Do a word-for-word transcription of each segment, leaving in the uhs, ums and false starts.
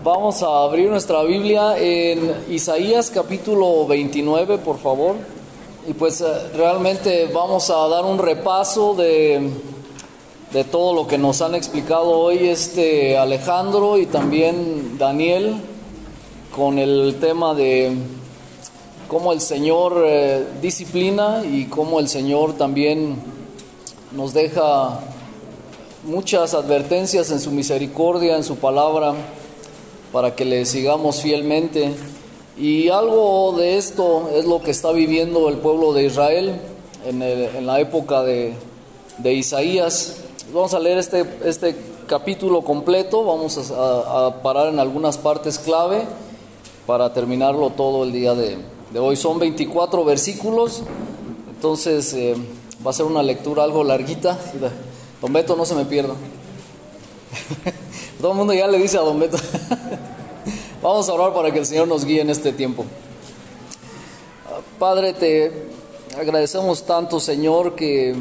Vamos a abrir nuestra Biblia en Isaías capítulo veintinueve, por favor. Y pues realmente vamos a dar un repaso de, de todo lo que nos han explicado hoy este Alejandro y también Daniel, con el tema de cómo el Señor eh, disciplina y cómo el Señor también nos deja muchas advertencias en su misericordia, en su palabra, para que le sigamos fielmente. Y algo de esto es lo que está viviendo el pueblo de Israel en, el, en la época de, de Isaías. Vamos a leer este, este capítulo completo, vamos a, a parar en algunas partes clave para terminarlo todo el día de, de hoy. Son veinticuatro versículos, entonces eh, va a ser una lectura algo larguita. Don Beto, no se me pierda. Todo el mundo ya le dice a Don Beto. Vamos a orar para que el Señor nos guíe en este tiempo. Padre, te agradecemos tanto, Señor, que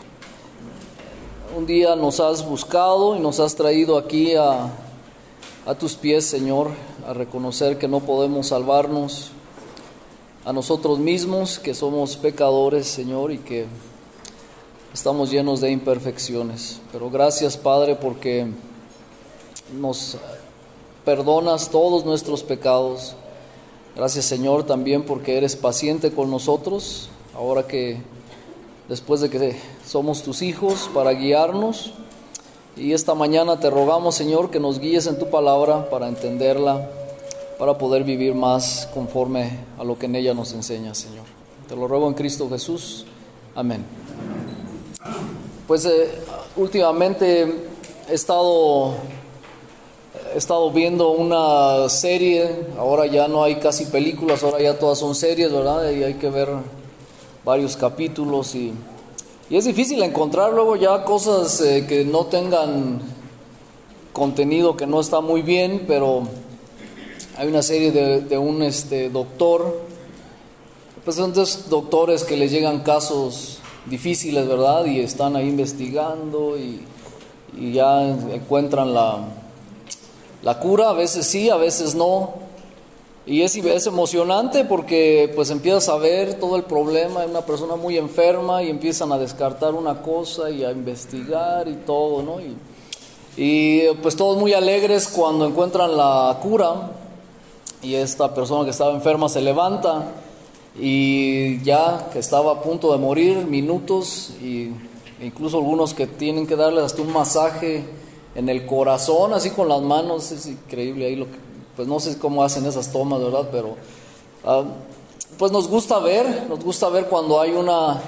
un día nos has buscado y nos has traído aquí a, a tus pies, Señor, a reconocer que no podemos salvarnos a nosotros mismos, que somos pecadores, Señor, y que estamos llenos de imperfecciones. Pero gracias, Padre, porque nos perdonas todos nuestros pecados. Gracias, Señor, también porque eres paciente con nosotros, ahora que después de que somos tus hijos, para guiarnos. Y esta mañana te rogamos, Señor, que nos guíes en tu palabra para entenderla, para poder vivir más conforme a lo que en ella nos enseña, Señor. Te lo ruego en Cristo Jesús. Amén. Pues eh, últimamente he estado... He estado viendo una serie, ahora ya no hay casi películas, ahora ya todas son series, ¿verdad? Y hay que ver varios capítulos y, y es difícil encontrar luego ya cosas eh, que no tengan contenido que no está muy bien, pero hay una serie de, de un este, doctor, pues son dos doctores que les llegan casos difíciles, ¿verdad? Y están ahí investigando y, y ya encuentran la... La cura, a veces sí, a veces no. Y es, es emocionante porque pues empiezas a ver todo el problema de una persona muy enferma y empiezan a descartar una cosa y a investigar y todo, ¿no? Y, y pues todos muy alegres cuando encuentran la cura y esta persona que estaba enferma se levanta y ya que estaba a punto de morir, minutos, y incluso algunos que tienen que darles hasta un masaje en el corazón, así con las manos. Es increíble ahí lo que, pues no sé cómo hacen esas tomas, ¿verdad? Pero uh, pues nos gusta ver, nos gusta ver cuando hay una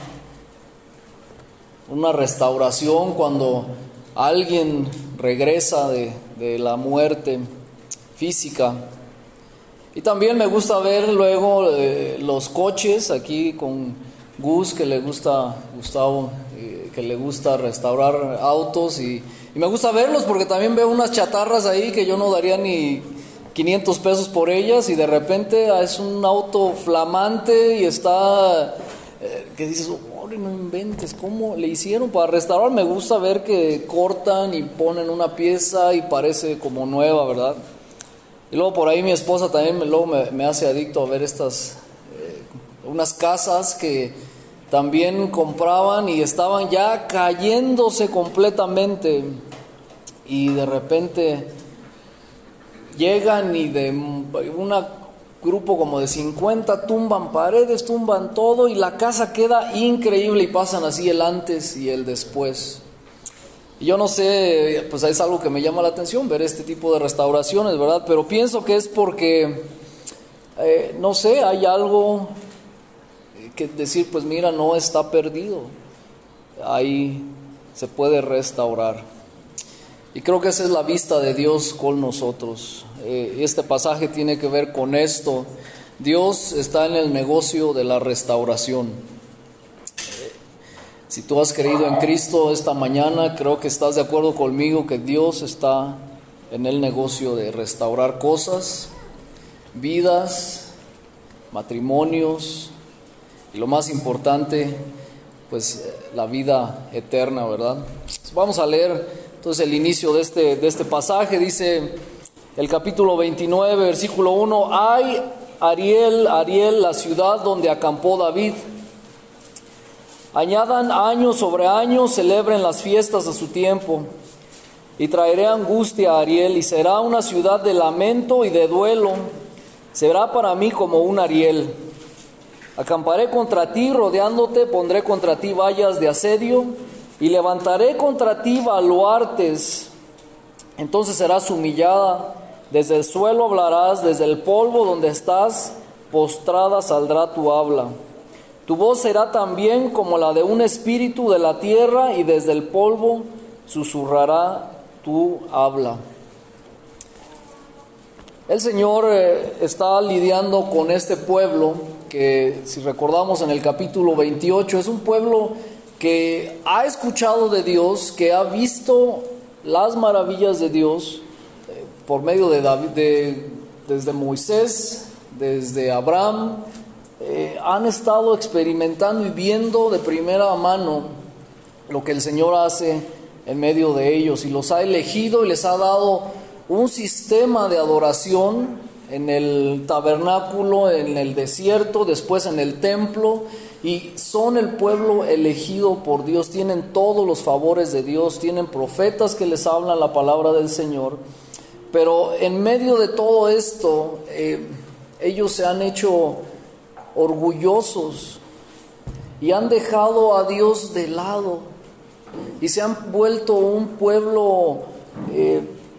una restauración, cuando alguien regresa de, de la muerte física. Y también me gusta ver luego eh, los coches, aquí con Gus, que le gusta, Gustavo, eh, que le gusta restaurar autos, y Y me gusta verlos porque también veo unas chatarras ahí que yo no daría ni quinientos pesos por ellas, y de repente es un auto flamante y está, eh, que dices, oh, no inventes, ¿cómo le hicieron para restaurar? Me gusta ver que cortan y ponen una pieza y parece como nueva, ¿verdad? Y luego por ahí mi esposa también me, luego me, me hace adicto a ver estas, eh, unas casas que también compraban y estaban ya cayéndose completamente, y de repente llegan y de un grupo como de cincuenta tumban paredes, tumban todo, y la casa queda increíble, y pasan así el antes y el después. Y yo no sé, pues es algo que me llama la atención ver este tipo de restauraciones, ¿verdad? Pero pienso que es porque, eh, no sé, hay algo que decir, pues mira, no está perdido, ahí se puede restaurar. Y creo que esa es la vista de Dios con nosotros. Eh, este pasaje tiene que ver con esto. Dios está en el negocio de la restauración. Eh, si tú has creído en Cristo esta mañana, creo que estás de acuerdo conmigo que Dios está en el negocio de restaurar cosas, vidas, matrimonios, y lo más importante, pues la vida eterna, ¿verdad? Vamos a leer entonces el inicio de este, de este pasaje. Dice: el capítulo veintinueve, versículo uno. Ay, Ariel, Ariel, la ciudad donde acampó David. Añadan años sobre años, celebren las fiestas a su tiempo. Y traeré angustia a Ariel, y será una ciudad de lamento y de duelo. Será para mí como un Ariel. Acamparé contra ti, rodeándote, pondré contra ti vallas de asedio, y levantaré contra ti baluartes. Entonces serás humillada, desde el suelo hablarás, desde el polvo donde estás, postrada saldrá tu habla. Tu voz será también como la de un espíritu de la tierra, y desde el polvo susurrará tu habla. El Señor eh, está lidiando con este pueblo que, si recordamos en el capítulo veintiocho, es un pueblo que ha escuchado de Dios, que ha visto las maravillas de Dios eh, por medio de David, de, desde Moisés, desde Abraham. Eh, han estado experimentando y viendo de primera mano lo que el Señor hace en medio de ellos, y los ha elegido y les ha dado un sistema de adoración en el tabernáculo, en el desierto, después en el templo, y son el pueblo elegido por Dios. Tienen todos los favores de Dios, tienen profetas que les hablan la palabra del Señor, pero en medio de todo esto eh, ellos se han hecho orgullosos y han dejado a Dios de lado, y se han vuelto un pueblo, eh,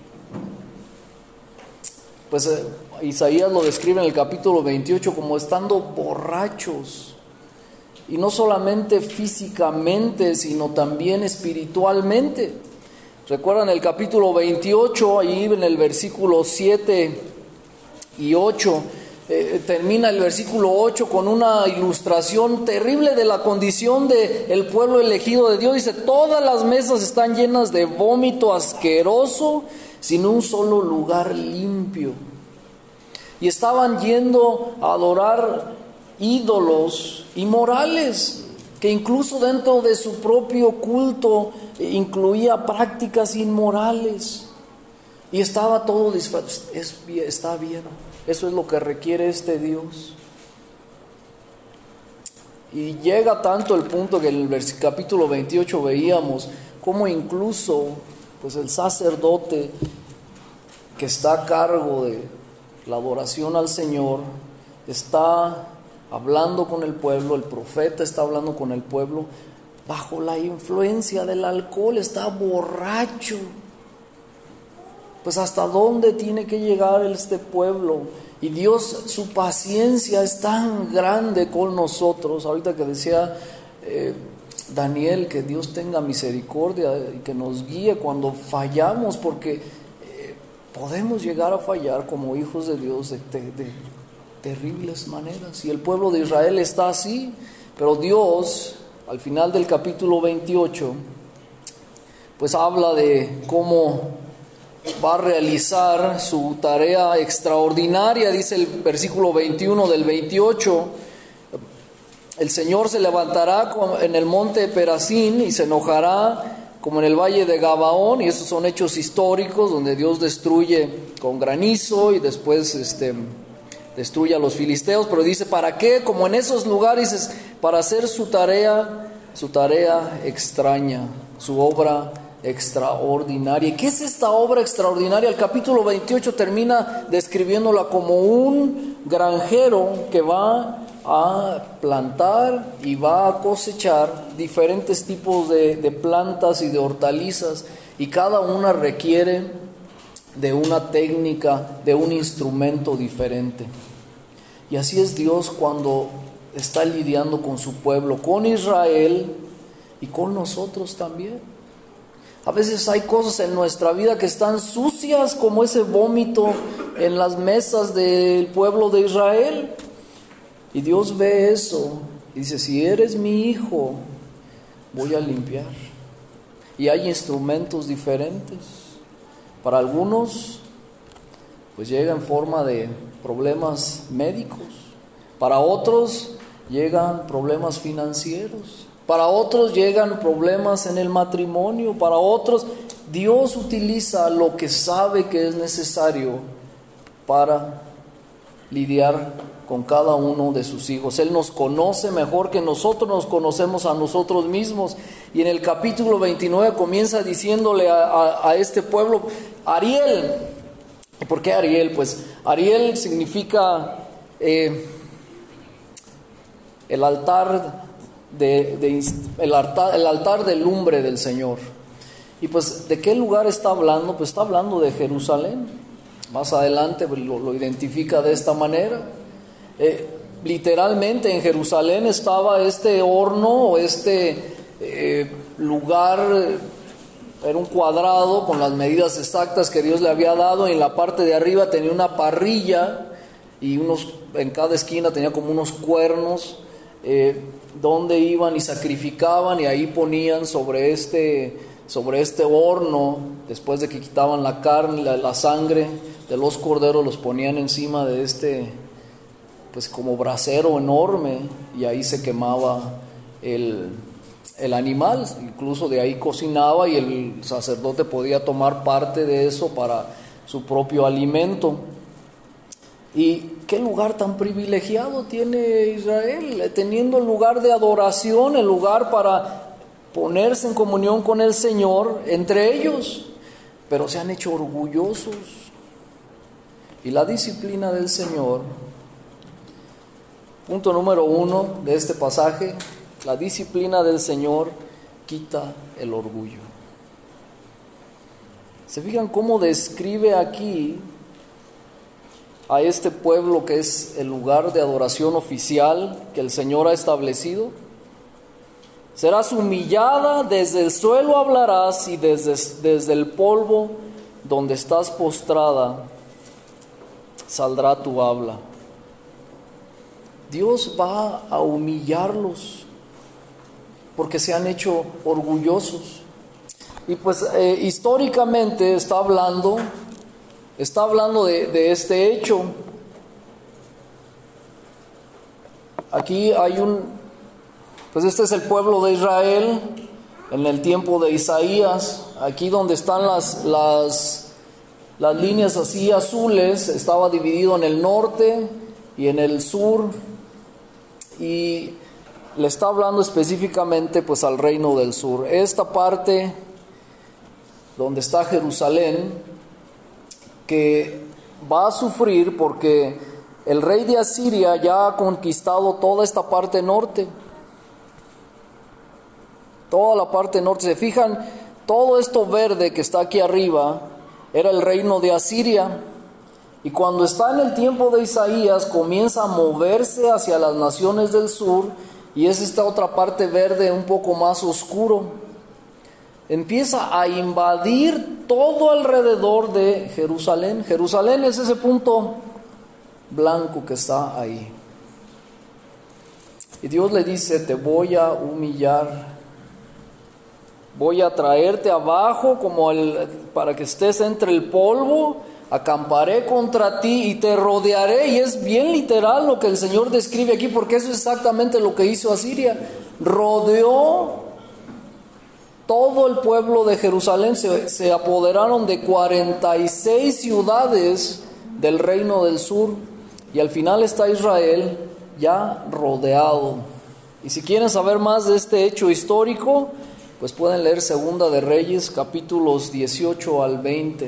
pues eh, Isaías lo describe en el capítulo veintiocho como estando borrachos, y no solamente físicamente, sino también espiritualmente. Recuerdan el capítulo veintiocho, ahí en el versículo siete y ocho, Eh, termina el versículo ocho con una ilustración terrible de la condición del pueblo elegido de Dios. Dice: todas las mesas están llenas de vómito asqueroso, sin un solo lugar limpio. Y estaban yendo a adorar ídolos inmorales, que incluso dentro de su propio culto incluía prácticas inmorales. Y estaba todo disfrazado. Es, está bien. Eso es lo que requiere este Dios. Y llega tanto el punto que en el capítulo veintiocho veíamos cómo incluso pues el sacerdote que está a cargo de la adoración al Señor está hablando con el pueblo, el profeta está hablando con el pueblo bajo la influencia del alcohol, está borracho. Pues hasta dónde tiene que llegar este pueblo. Y Dios, su paciencia es tan grande con nosotros. Ahorita que decía eh, Daniel, que Dios tenga misericordia y que nos guíe cuando fallamos, porque eh, podemos llegar a fallar como hijos de Dios de, de, de terribles maneras. Y el pueblo de Israel está así, pero Dios, al final del capítulo veintiocho, pues habla de cómo va a realizar su tarea extraordinaria. Dice el versículo veintiuno del veintiocho: el Señor se levantará en el monte Perazín y se enojará como en el valle de Gabaón. Y esos son hechos históricos donde Dios destruye con granizo y después este, destruye a los filisteos. Pero dice: ¿para qué? Como en esos lugares, es para hacer su tarea, su tarea extraña, su obra extraordinaria. ¿Y qué es esta obra extraordinaria? El capítulo veintiocho termina describiéndola como un granjero que va a plantar y va a cosechar diferentes tipos de, de plantas y de hortalizas, y cada una requiere de una técnica, de un instrumento diferente. Y así es Dios cuando está lidiando con su pueblo, con Israel y con nosotros también. A veces hay cosas en nuestra vida que están sucias, como ese vómito en las mesas del pueblo de Israel. Y Dios ve eso y dice: si eres mi hijo, voy a limpiar. Y hay instrumentos diferentes. Para algunos, pues llega en forma de problemas médicos. Para otros, llegan problemas financieros. Para otros llegan problemas en el matrimonio, para otros Dios utiliza lo que sabe que es necesario para lidiar con cada uno de sus hijos. Él nos conoce mejor que nosotros nos conocemos a nosotros mismos. Y en el capítulo veintinueve comienza diciéndole a, a, a este pueblo, Ariel. ¿Y por qué Ariel? Pues Ariel significa eh, el altar de, de el altar, el altar de lumbre del Señor. Y pues, ¿de qué lugar está hablando? Pues está hablando de Jerusalén. Más adelante lo, lo identifica de esta manera. Eh, literalmente en Jerusalén estaba este horno o este eh, lugar, era un cuadrado con las medidas exactas que Dios le había dado, y en la parte de arriba tenía una parrilla y unos, en cada esquina tenía como unos cuernos eh, donde iban y sacrificaban, y ahí ponían sobre este, sobre este horno, después de que quitaban la carne, la, la sangre de los corderos, los ponían encima de este, pues como brasero enorme, y ahí se quemaba el, el animal. Incluso de ahí cocinaba, y el sacerdote podía tomar parte de eso para su propio alimento. Y qué lugar tan privilegiado tiene Israel, teniendo el lugar de adoración, el lugar para ponerse en comunión con el Señor entre ellos, pero se han hecho orgullosos. Y la disciplina del Señor, punto número uno de este pasaje, la disciplina del Señor quita el orgullo. ¿Se fijan cómo describe aquí a este pueblo que es el lugar de adoración oficial que el Señor ha establecido? Serás humillada, desde el suelo hablarás, y desde, desde el polvo donde estás postrada saldrá tu habla. Dios va a humillarlos porque se han hecho orgullosos. Y pues eh, históricamente está hablando, está hablando de, de este hecho. Aquí hay un, pues este es el pueblo de Israel en el tiempo de Isaías. Aquí donde están las, las, las líneas así azules, estaba dividido en el norte y en el sur. Y le está hablando específicamente pues al reino del sur. Esta parte donde está Jerusalén, que va a sufrir porque el rey de Asiria ya ha conquistado toda esta parte norte. Toda la parte norte. Se fijan, todo esto verde que está aquí arriba era el reino de Asiria. Y cuando está en el tiempo de Isaías, comienza a moverse hacia las naciones del sur, y es esta otra parte verde un poco más oscuro. Empieza a invadir todo alrededor de Jerusalén. Jerusalén es ese punto blanco que está ahí. Y Dios le dice, te voy a humillar, voy a traerte abajo como el, para que estés entre el polvo. Acamparé contra ti y te rodearé. Y es bien literal lo que el Señor describe aquí, porque eso es exactamente lo que hizo Asiria. Rodeó todo el pueblo de Jerusalén. Se, se apoderaron de cuarenta y seis ciudades del reino del sur, y al final está Israel ya rodeado. Y si quieren saber más de este hecho histórico, pues pueden leer Segunda de Reyes, capítulos dieciocho al veinte.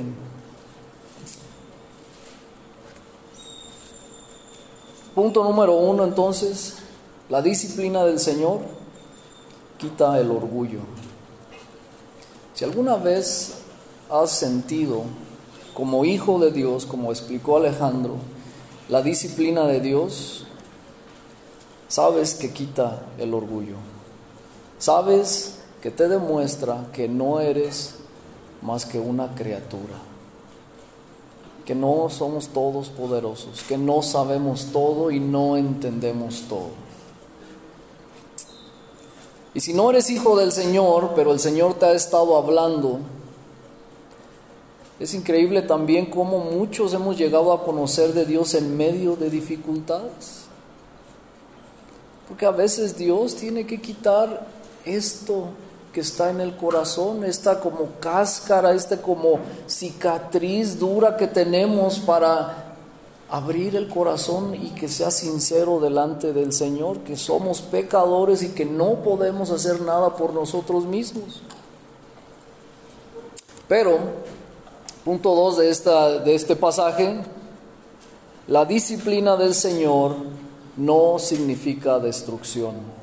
Punto número uno, entonces, la disciplina del Señor quita el orgullo. Si alguna vez has sentido, como hijo de Dios, como explicó Alejandro, la disciplina de Dios, sabes que quita el orgullo. Sabes que te demuestra que no eres más que una criatura, que no somos todos poderosos, que no sabemos todo y no entendemos todo. Y si no eres hijo del Señor, pero el Señor te ha estado hablando, es increíble también cómo muchos hemos llegado a conocer de Dios en medio de dificultades. Porque a veces Dios tiene que quitar esto que está en el corazón, esta como cáscara, esta como cicatriz dura que tenemos para abrir el corazón y que sea sincero delante del Señor, que somos pecadores y que no podemos hacer nada por nosotros mismos. Pero, punto dos de, esta, de este pasaje, la disciplina del Señor no significa destrucción.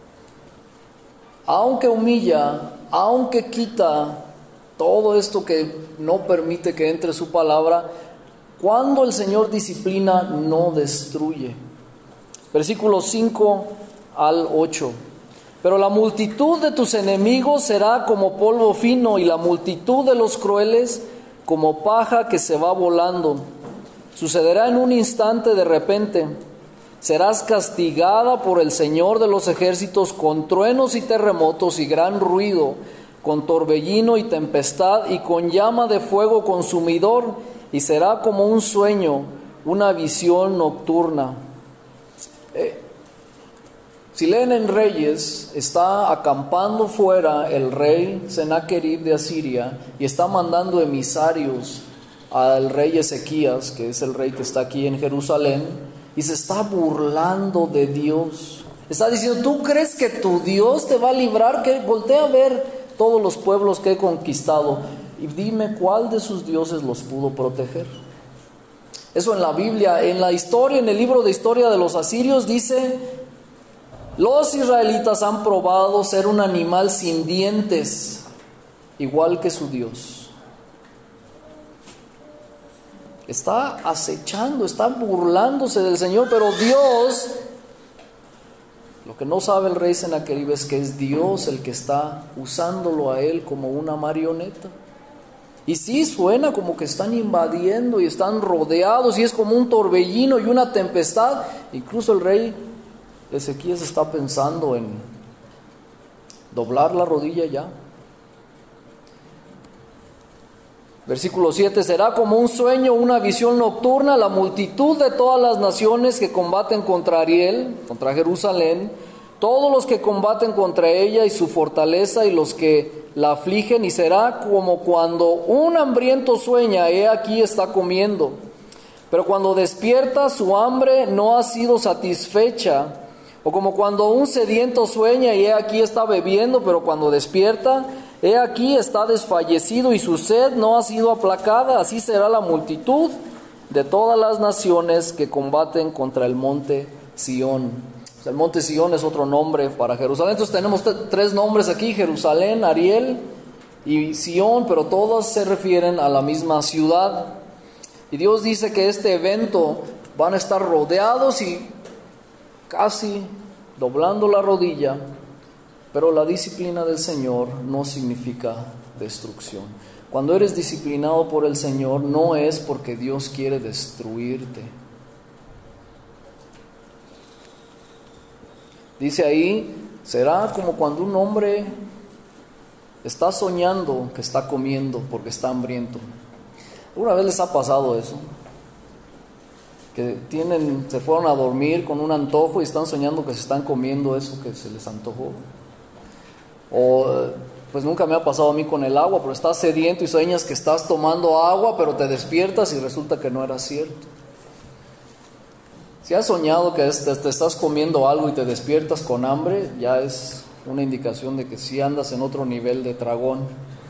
Aunque humilla, aunque quita todo esto que no permite que entre su palabra, cuando el Señor disciplina, no destruye. Versículos cinco al ocho. Pero la multitud de tus enemigos será como polvo fino, y la multitud de los crueles como paja que se va volando. Sucederá en un instante de repente. Serás castigada por el Señor de los ejércitos con truenos y terremotos y gran ruido, con torbellino y tempestad y con llama de fuego consumidor, y será como un sueño, una visión nocturna. Eh, si leen en Reyes, está acampando fuera el rey Sennacherib de Asiria y está mandando emisarios al rey Ezequías, que es el rey que está aquí en Jerusalén, y se está burlando de Dios. Está diciendo, ¿tú crees que tu Dios te va a librar? Que voltea a ver todos los pueblos que he conquistado y dime cuál de sus dioses los pudo proteger. Eso en la Biblia. En la historia, en el libro de historia de los asirios dice, los israelitas han probado ser un animal sin dientes, igual que su Dios. Está acechando, está burlándose del Señor, pero Dios, lo que no sabe el rey Sennacherib es que es Dios el que está usándolo a él como una marioneta. Y sí, suena como que están invadiendo y están rodeados y es como un torbellino y una tempestad. Incluso el rey Ezequías está pensando en doblar la rodilla ya. Versículo siete, será como un sueño, una visión nocturna, la multitud de todas las naciones que combaten contra Ariel, contra Jerusalén, todos los que combaten contra ella y su fortaleza y los que la afligen, y será como cuando un hambriento sueña, he aquí está comiendo, pero cuando despierta su hambre no ha sido satisfecha, o como cuando un sediento sueña y he aquí está bebiendo, pero cuando despierta, he aquí está desfallecido y su sed no ha sido aplacada. Así será la multitud de todas las naciones que combaten contra el monte Sión. O sea, el monte Sión es otro nombre para Jerusalén. Entonces tenemos t- tres nombres aquí, Jerusalén, Ariel y Sión, pero todos se refieren a la misma ciudad. Y Dios dice que este evento van a estar rodeados y casi doblando la rodilla. Pero la disciplina del Señor no significa destrucción. Cuando eres disciplinado por el Señor, no es porque Dios quiere destruirte. Dice ahí, será como cuando un hombre está soñando que está comiendo porque está hambriento. ¿Alguna vez les ha pasado eso? Que tienen, se fueron a dormir con un antojo y están soñando que se están comiendo eso que se les antojó. O pues nunca me ha pasado a mí con el agua, pero estás sediento y sueñas que estás tomando agua, pero te despiertas y resulta que no era cierto. Si has soñado que te, te estás comiendo algo y te despiertas con hambre, ya es una indicación de que sí andas en otro nivel de tragón.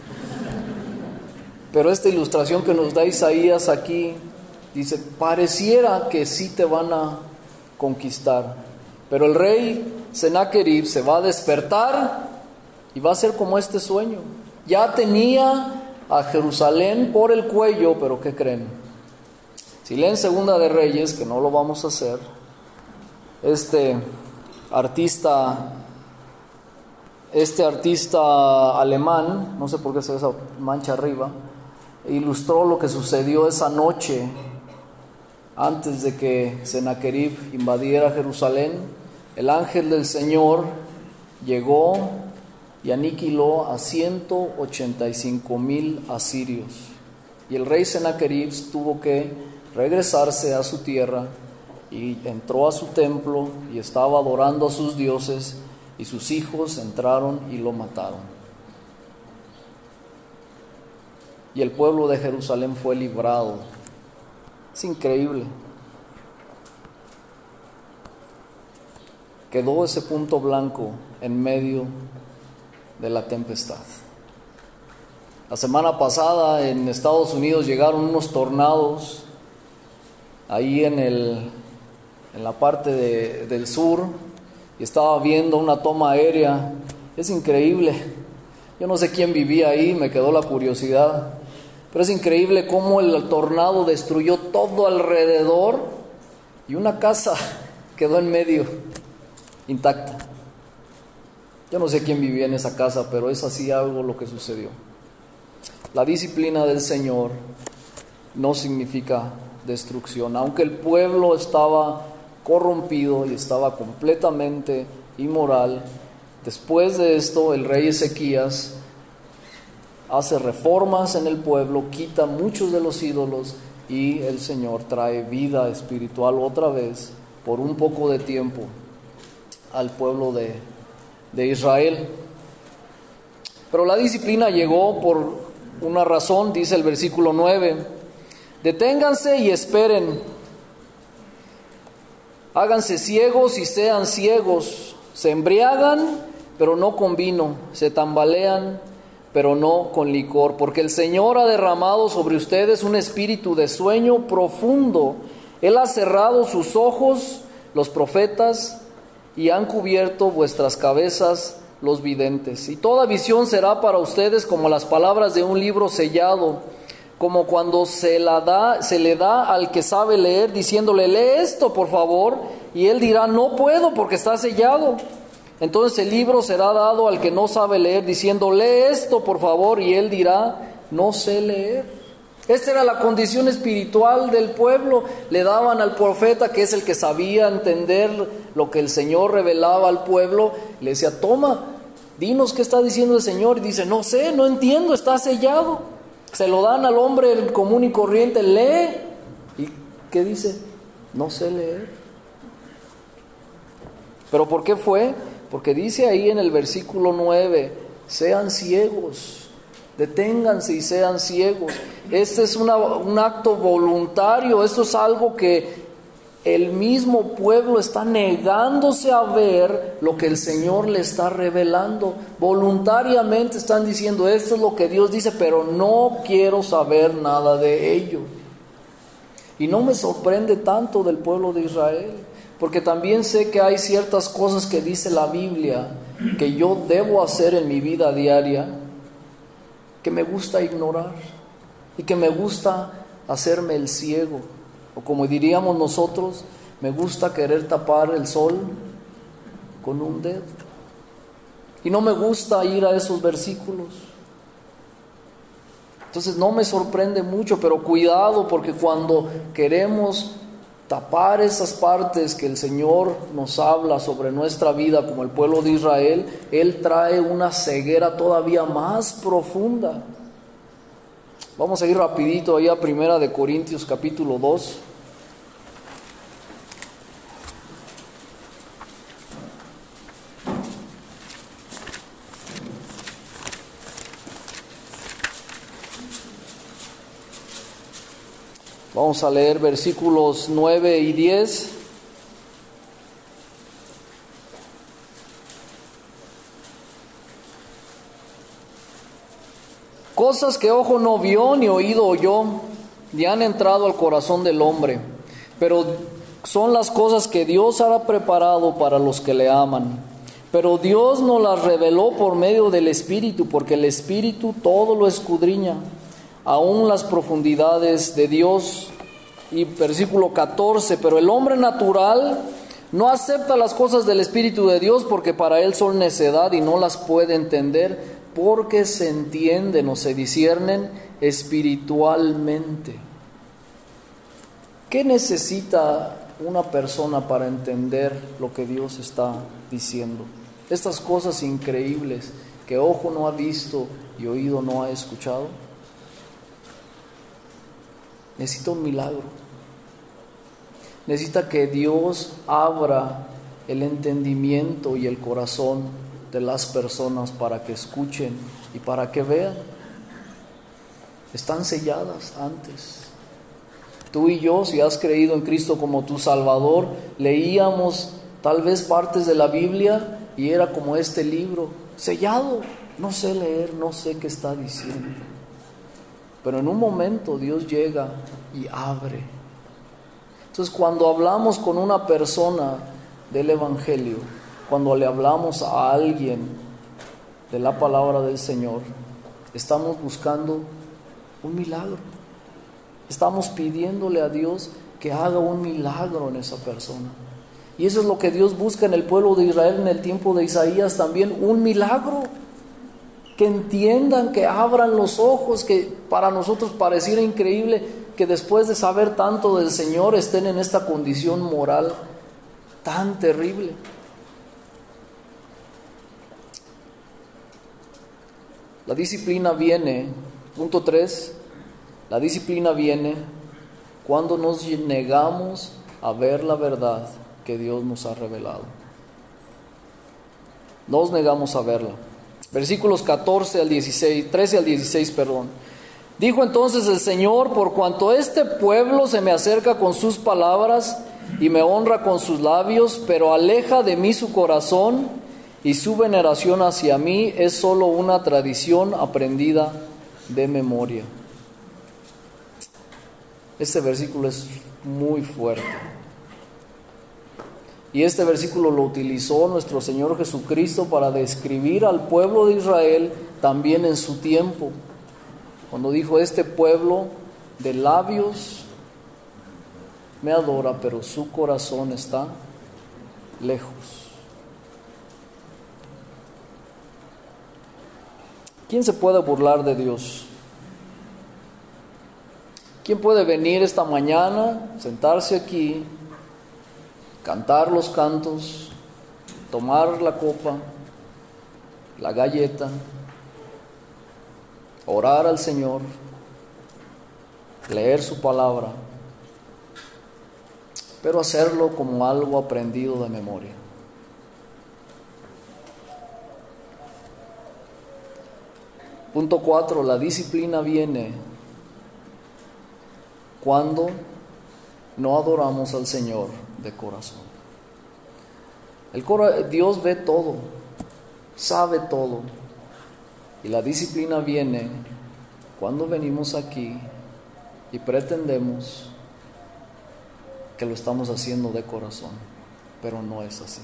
Pero esta ilustración que nos da Isaías aquí dice, pareciera que sí te van a conquistar, pero el rey Sennacherib se va a despertar y va a ser como este sueño. Ya tenía a Jerusalén por el cuello, pero ¿qué creen? Si leen Segunda de Reyes, que no lo vamos a hacer, este artista, este artista alemán, no sé por qué se ve esa mancha arriba, ilustró lo que sucedió esa noche antes de que Sennacherib invadiera Jerusalén. El ángel del Señor llegó y aniquiló a ciento ochenta y cinco mil asirios. Y el rey Sennacherib tuvo que regresarse a su tierra y entró a su templo y estaba adorando a sus dioses y sus hijos entraron y lo mataron. y el pueblo de Jerusalén fue librado. Es increíble. Quedó ese punto blanco en medio de la tempestad. La semana pasada en Estados Unidos llegaron unos tornados ahí en, el, en la parte de, del sur, y estaba viendo una toma aérea. Es increíble. Yo no sé quién vivía ahí, me quedó la curiosidad, pero es increíble cómo el tornado destruyó todo alrededor y una casa quedó en medio, intacta. Yo no sé quién vivía en esa casa, pero es así algo lo que sucedió. La disciplina del Señor no significa destrucción. Aunque el pueblo estaba corrompido y estaba completamente inmoral, después de esto el rey Ezequías hace reformas en el pueblo, quita muchos de los ídolos y el Señor trae vida espiritual otra vez por un poco de tiempo al pueblo de, de Israel. Pero la disciplina llegó por una razón, dice el versículo nueve: deténganse y esperen, háganse ciegos y sean ciegos, se embriagan pero no con vino, se tambalean pero no con licor, porque el Señor ha derramado sobre ustedes un espíritu de sueño profundo. Él ha cerrado sus ojos, los profetas, y han cubierto vuestras cabezas los videntes. Y toda visión será para ustedes como las palabras de un libro sellado, como cuando se, la da, se le da al que sabe leer, diciéndole: lee esto por favor, y él dirá: no puedo porque está sellado. Entonces el libro será dado al que no sabe leer, diciendo: lee esto por favor, y él dirá: no sé leer. Esta era la condición espiritual del pueblo. Le daban al profeta, que es el que sabía entender lo que el Señor revelaba al pueblo, le decía: toma, dinos qué está diciendo el Señor. Y dice: no sé, no entiendo, está sellado. Se lo dan al hombre común y corriente: lee. ¿Y qué dice? No sé leer. ¿Pero por qué fue? Porque dice ahí en el versículo nueve: sean ciegos, deténganse y sean ciegos. Este es una, un acto voluntario. Esto es algo que el mismo pueblo está negándose a ver lo que el Señor le está revelando. Voluntariamente están diciendo: esto es lo que Dios dice, pero no quiero saber nada de ello. Y no me sorprende tanto del pueblo de Israel, porque también sé que hay ciertas cosas que dice la Biblia que yo debo hacer en mi vida diaria, que me gusta ignorar y que me gusta hacerme el ciego, o como diríamos nosotros, me gusta querer tapar el sol con un dedo. Y no me gusta ir a esos versículos. Entonces no me sorprende mucho, pero cuidado, porque cuando queremos tapar esas partes que el Señor nos habla sobre nuestra vida, como el pueblo de Israel, Él trae una ceguera todavía más profunda. Vamos a ir rapidito ahí a Primera de Corintios capítulo dos. Vamos a leer versículos nueve y diez. Cosas que ojo no vio, ni oído oyó, ni han entrado al corazón del hombre, pero son las cosas que Dios ha preparado para los que le aman. Pero Dios nos las reveló por medio del Espíritu, porque el Espíritu todo lo escudriña, aún las profundidades de Dios. Y versículo catorce: pero el hombre natural no acepta las cosas del Espíritu de Dios, porque para él son necedad y no las puede entender, porque se entienden o se disciernen espiritualmente. ¿Qué necesita una persona para entender lo que Dios está diciendo? Estas cosas increíbles que ojo no ha visto y oído no ha escuchado. Necesita un milagro. Necesita que Dios abra el entendimiento y el corazón de las personas para que escuchen y para que vean. están selladas antes. Tú y yo, si has creído en Cristo como tu Salvador, leíamos tal vez partes de la Biblia y era como este libro, sellado. No sé leer, no sé qué está diciendo. Pero en un momento Dios llega y abre. Entonces, cuando hablamos con una persona del Evangelio, cuando le hablamos a alguien de la palabra del Señor, estamos buscando un milagro. Estamos pidiéndole a Dios que haga un milagro en esa persona. Y eso es lo que Dios busca en el pueblo de Israel en el tiempo de Isaías también, un milagro. Que entiendan, que abran los ojos, que para nosotros pareciera increíble que después de saber tanto del Señor estén en esta condición moral tan terrible. La disciplina viene, punto tres, la disciplina viene cuando nos negamos a ver la verdad que Dios nos ha revelado. Nos negamos a verla. Versículos catorce al dieciséis, trece al dieciséis, perdón. Dijo entonces el Señor: por cuanto este pueblo se me acerca con sus palabras y me honra con sus labios, pero aleja de mí su corazón, y su veneración hacia mí es solo una tradición aprendida de memoria. Este versículo es muy fuerte. Y este versículo lo utilizó nuestro Señor Jesucristo para describir al pueblo de Israel también en su tiempo. Cuando dijo: este pueblo de labios me adora, pero su corazón está lejos. ¿Quién se puede burlar de Dios? ¿Quién puede venir esta mañana, sentarse aquí, cantar los cantos, tomar la copa, la galleta, orar al Señor, leer su palabra, pero hacerlo como algo aprendido de memoria? Punto cuatro, la disciplina viene cuando no adoramos al Señor de corazón. El cora- Dios ve todo, sabe todo, y la disciplina viene cuando venimos aquí y pretendemos que lo estamos haciendo de corazón, pero no es así.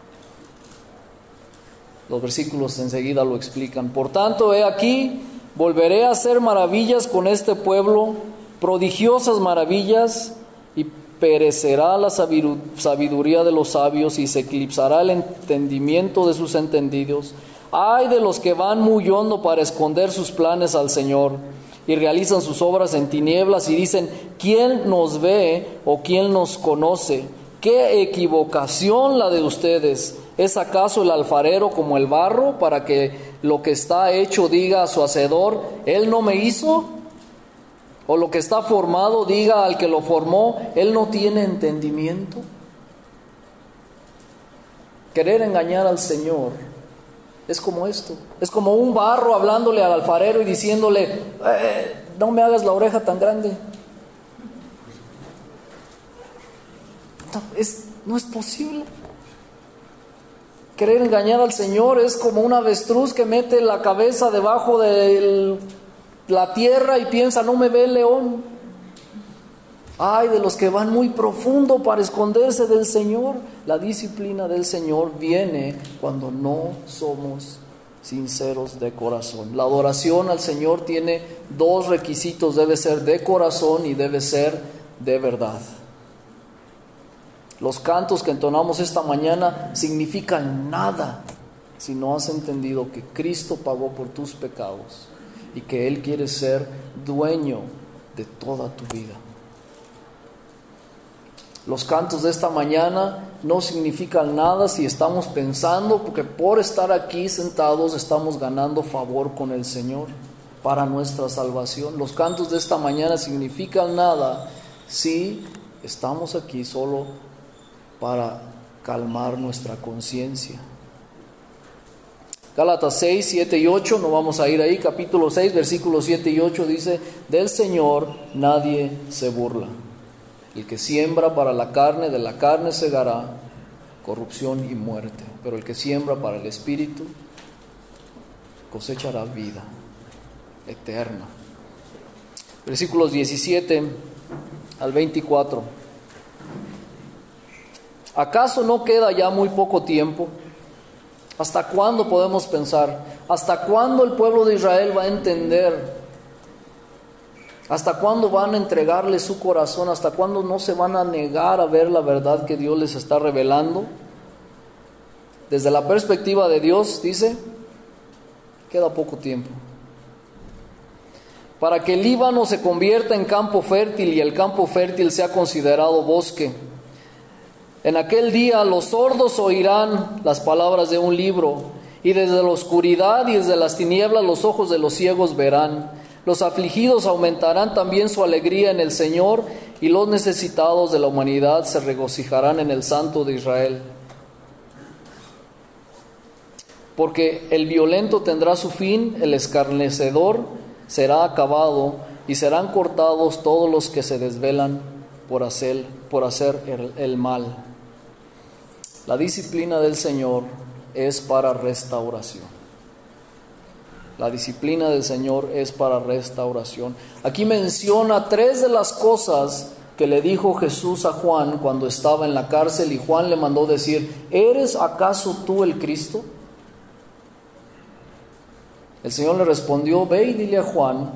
Los versículos enseguida lo explican. Por tanto, he aquí, volveré a hacer maravillas con este pueblo, prodigiosas maravillas, y perecerá la sabiduría de los sabios y se eclipsará el entendimiento de sus entendidos. Ay de los que van muy hondo para esconder sus planes al Señor y realizan sus obras en tinieblas y dicen: ¿quién nos ve o quién nos conoce? ¡Qué equivocación la de ustedes! ¿Es acaso el alfarero como el barro para que lo que está hecho diga a su hacedor: él no me hizo? ¿O lo que está formado diga al que lo formó: él no tiene entendimiento? Querer engañar al Señor es como esto. Es como un barro hablándole al alfarero y diciéndole: eh, no me hagas la oreja tan grande. No, es, no es posible. Querer engañar al Señor es como un avestruz que mete la cabeza debajo de la tierra y piensa: no me ve el león. Ay de los que van muy profundo para esconderse del Señor. La disciplina del Señor viene cuando no somos sinceros de corazón. La adoración al Señor tiene dos requisitos: debe ser de corazón y debe ser de verdad. Los cantos que entonamos esta mañana significan nada si no has entendido que Cristo pagó por tus pecados y que Él quiere ser dueño de toda tu vida. Los cantos de esta mañana no significan nada si estamos pensando porque por estar aquí sentados estamos ganando favor con el Señor para nuestra salvación. Los cantos de esta mañana significan nada si estamos aquí solo para calmar nuestra conciencia. Gálatas seis, siete y ocho, no vamos a ir ahí, capítulo seis, versículos siete y ocho dice: del Señor nadie se burla. El que siembra para la carne, de la carne segará corrupción y muerte. Pero el que siembra para el Espíritu, cosechará vida eterna. Versículos diecisiete al veinticuatro. ¿Acaso no queda ya muy poco tiempo? ¿Hasta cuándo podemos pensar? ¿Hasta cuándo el pueblo de Israel va a entender? ¿Hasta cuándo van a entregarle su corazón? ¿Hasta cuándo no se van a negar a ver la verdad que Dios les está revelando? Desde la perspectiva de Dios, dice, queda poco tiempo. Para que el Líbano se convierta en campo fértil y el campo fértil sea considerado bosque. En aquel día los sordos oirán las palabras de un libro, y desde la oscuridad y desde las tinieblas los ojos de los ciegos verán. Los afligidos aumentarán también su alegría en el Señor, y los necesitados de la humanidad se regocijarán en el Santo de Israel. Porque el violento tendrá su fin, el escarnecedor será acabado, y serán cortados todos los que se desvelan por hacer, por hacer el, el mal. La disciplina del Señor es para restauración. La disciplina del Señor es para restauración. Aquí menciona tres de las cosas que le dijo Jesús a Juan cuando estaba en la cárcel, y Juan le mandó decir: ¿eres acaso tú el Cristo? El Señor le respondió: ve y dile a Juan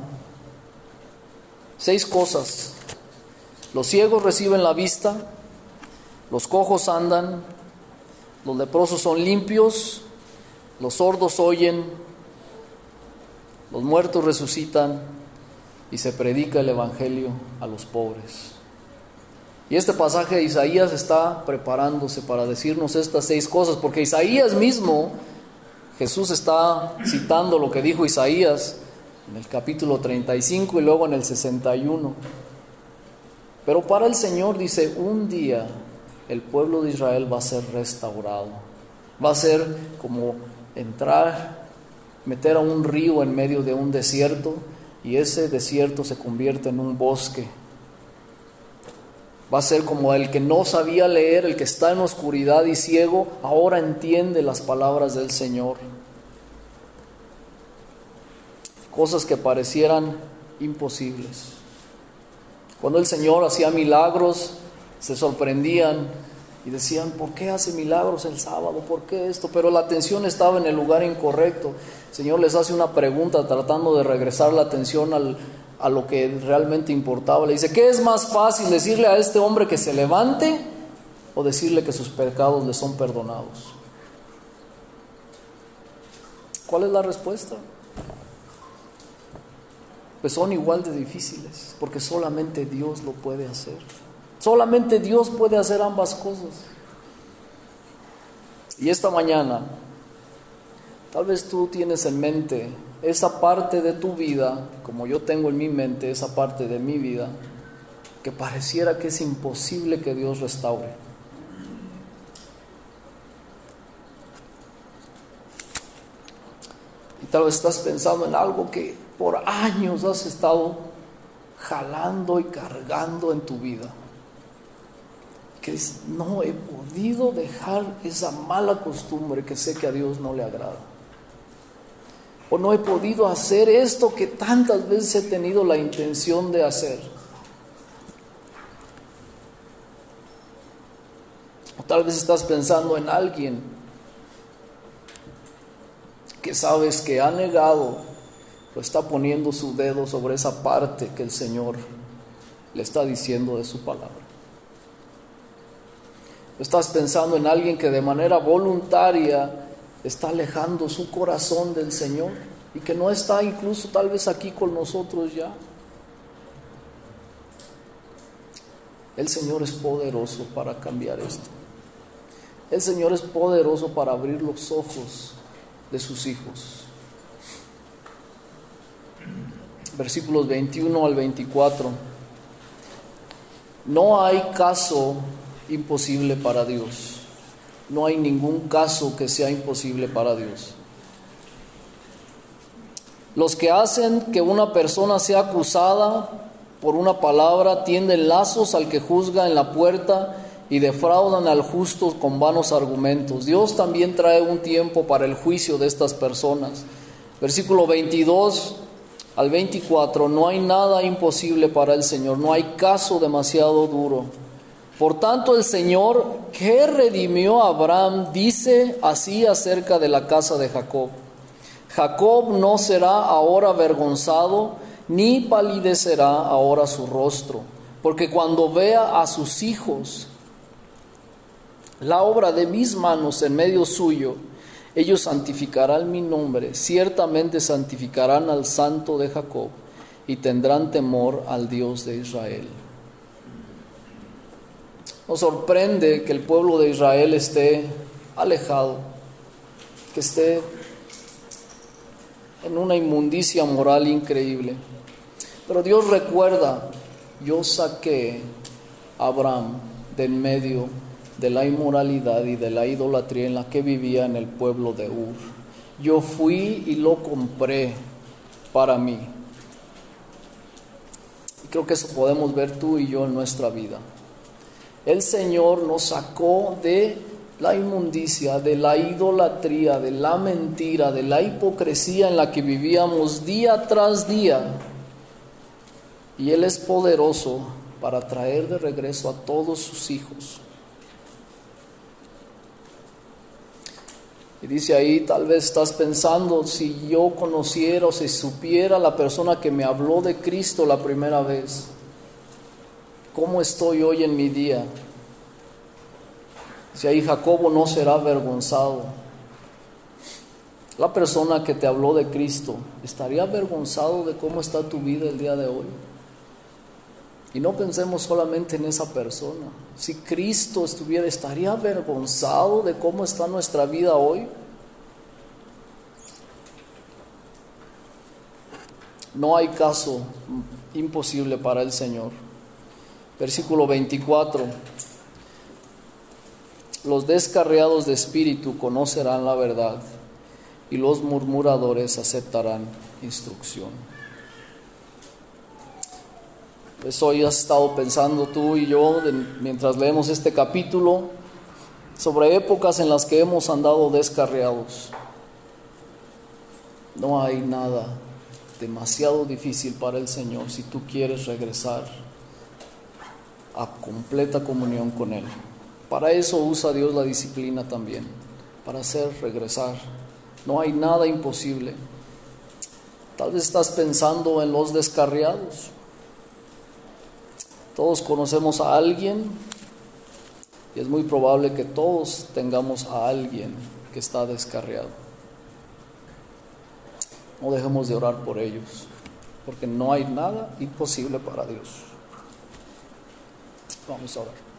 seis cosas. Los ciegos reciben la vista, los cojos andan, los leprosos son limpios, los sordos oyen, los muertos resucitan y se predica el evangelio a los pobres. Y este pasaje de Isaías está preparándose para decirnos estas seis cosas, porque Isaías mismo, Jesús está citando lo que dijo Isaías en el capítulo treinta y cinco y luego en el sesenta y uno. Pero para el Señor, dice, un día el pueblo de Israel va a ser restaurado. Va a ser como entrar, meter a un río en medio de un desierto, y ese desierto se convierte en un bosque. Va a ser como el que no sabía leer, el que está en oscuridad y ciego, ahora entiende las palabras del Señor. Cosas que parecieran imposibles. Cuando el Señor hacía milagros, se sorprendían y decían: ¿por qué hace milagros el sábado? ¿Por qué esto? Pero la atención estaba en el lugar incorrecto. El Señor les hace una pregunta tratando de regresar la atención al, a lo que realmente importaba. Le dice: ¿qué es más fácil, decirle a este hombre que se levante o decirle que sus pecados le son perdonados? ¿Cuál es la respuesta? Pues son igual de difíciles, porque solamente Dios lo puede hacer. Solamente Dios puede hacer ambas cosas. Y esta mañana, tal vez tú tienes en mente esa parte de tu vida, como yo tengo en mi mente esa parte de mi vida, que pareciera que es imposible que Dios restaure. Y tal vez estás pensando en algo que por años has estado jalando y cargando en tu vida. Que dices: no he podido dejar esa mala costumbre que sé que a Dios no le agrada. O no he podido hacer esto que tantas veces he tenido la intención de hacer. O tal vez estás pensando en alguien que sabes que ha negado o está poniendo su dedo sobre esa parte que el Señor le está diciendo de su palabra. Estás pensando en alguien que de manera voluntaria está alejando su corazón del Señor y que no está incluso tal vez aquí con nosotros ya. El Señor es poderoso para cambiar esto. El Señor es poderoso para abrir los ojos de sus hijos. Versículos veintiuno al veinticuatro. No hay caso imposible para Dios. No hay ningún caso que sea imposible para Dios. Los que hacen que una persona sea acusada por una palabra tienden lazos al que juzga en la puerta y defraudan al justo con vanos argumentos. Dios también trae un tiempo para el juicio de estas personas. Versículo veintidós al veinticuatro, no hay nada imposible para el Señor, no hay caso demasiado duro. Por tanto, el Señor que redimió a Abraham dice así acerca de la casa de Jacob: Jacob no será ahora avergonzado, ni palidecerá ahora su rostro, porque cuando vea a sus hijos la obra de mis manos en medio suyo, ellos santificarán mi nombre, ciertamente santificarán al Santo de Jacob y tendrán temor al Dios de Israel. Nos sorprende que el pueblo de Israel esté alejado, que esté en una inmundicia moral increíble. Pero Dios recuerda: yo saqué a Abraham de en medio de la inmoralidad y de la idolatría en la que vivía en el pueblo de Ur. Yo fui y lo compré para mí. Y creo que eso podemos ver tú y yo en nuestra vida. El Señor nos sacó de la inmundicia, de la idolatría, de la mentira, de la hipocresía en la que vivíamos día tras día. Y Él es poderoso para traer de regreso a todos sus hijos. Y dice ahí, tal vez estás pensando: si yo conociera o si supiera la persona que me habló de Cristo la primera vez, ¿cómo estoy hoy en mi día? Si ahí Jacobo no será avergonzado. La persona que te habló de Cristo, ¿estaría avergonzado de cómo está tu vida el día de hoy? Y no pensemos solamente en esa persona. Si Cristo estuviera, ¿estaría avergonzado de cómo está nuestra vida hoy? No hay caso imposible para el Señor. Versículo veinticuatro. Los descarriados de espíritu conocerán la verdad, y los murmuradores aceptarán instrucción. Pues hoy has estado pensando tú y yo, mientras leemos este capítulo, sobre épocas en las que hemos andado descarriados. No hay nada demasiado difícil para el Señor si tú quieres regresar a completa comunión con Él. Para eso usa Dios la disciplina también, para hacer regresar. No hay nada imposible. Tal vez estás pensando en los descarriados. Todos conocemos a alguien, y es muy probable que todos tengamos a alguien que está descarriado. No dejemos de orar por ellos, porque no hay nada imposible para Dios. Vamos a orar.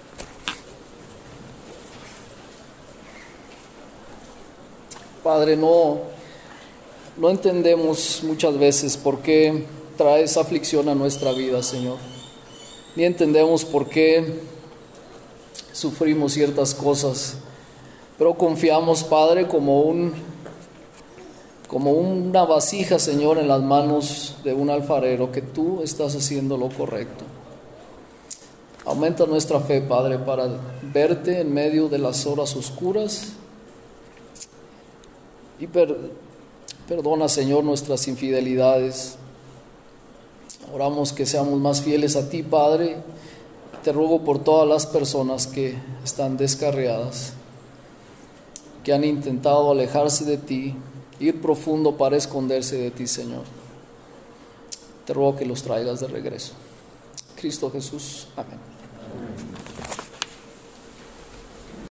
Padre, no, no entendemos muchas veces por qué traes aflicción a nuestra vida, Señor. Ni entendemos por qué sufrimos ciertas cosas, pero confiamos, Padre, como un, como una vasija, Señor, en las manos de un alfarero, que tú estás haciendo lo correcto. Aumenta nuestra fe, Padre, para verte en medio de las horas oscuras. Y per, perdona, Señor, nuestras infidelidades. Oramos que seamos más fieles a ti, Padre. Te ruego por todas las personas que están descarriadas, que han intentado alejarse de ti, ir profundo para esconderse de ti, Señor. Te ruego que los traigas de regreso. Cristo Jesús. Amén.